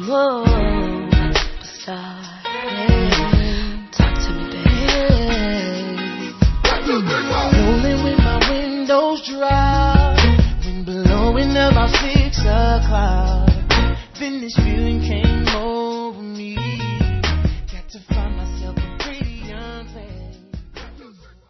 Whoa, superstar. Yeah. Talk to me, baby. Rolling with my windows dry, wind blowing about 6 o'clock. Then this feeling came